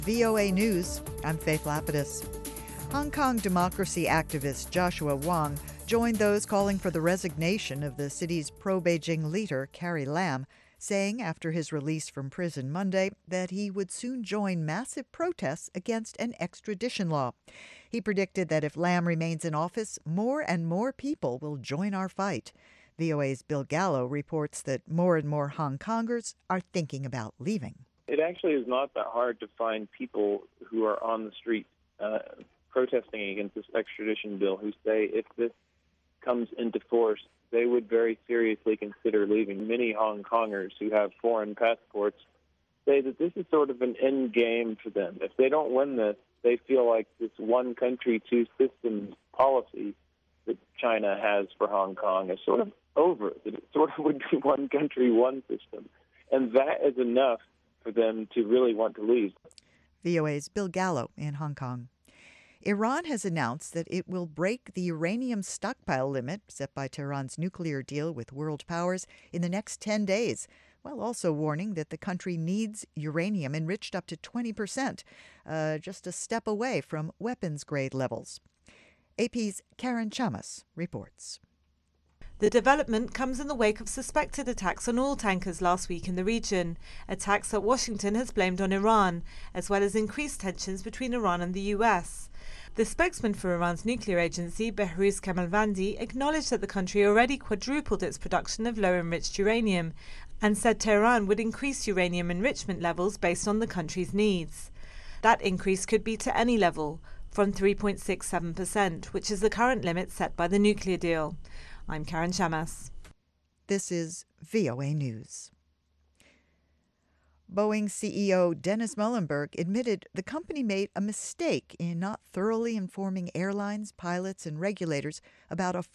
VOA News, I'm Faith Lapidus. Hong Kong democracy activist Joshua Wong joined those calling for the resignation of the city's pro-Beijing leader, Carrie Lam, saying after his release from prison Monday that he would soon join massive protests against an extradition law. He predicted that if Lam remains in office, more and more people will join our fight. VOA's Bill Gallo reports that more and more Hong Kongers are thinking about leaving. It actually is not that hard to find people who are on the street protesting against this extradition bill who say if this comes into force, they would very seriously consider leaving. Many Hong Kongers who have foreign passports say that this is sort of an end game for them. If they don't win this, they feel like this one country, two systems policy that China has for Hong Kong is sort of over, that it sort of would be one country, one system. And that is enough for them to really want to leave. VOA's Bill Gallo in Hong Kong. Iran has announced that it will break the uranium stockpile limit set by Tehran's nuclear deal with world powers in the next 10 days, while also warning that the country needs uranium enriched up to 20%, just a step away from weapons-grade levels. AP's Karen Chamas reports. The development comes in the wake of suspected attacks on oil tankers last week in the region, attacks that Washington has blamed on Iran, as well as increased tensions between Iran and the US. The spokesman for Iran's nuclear agency, Behrouz Kamalvandi, acknowledged that the country already quadrupled its production of low-enriched uranium and said Tehran would increase uranium enrichment levels based on the country's needs. That increase could be to any level, from 3.67%, which is the current limit set by the nuclear deal. I'm Karen Chamas. This is VOA News. Boeing CEO Dennis Muilenburg admitted the company made a mistake in not thoroughly informing airlines, pilots, and regulators about a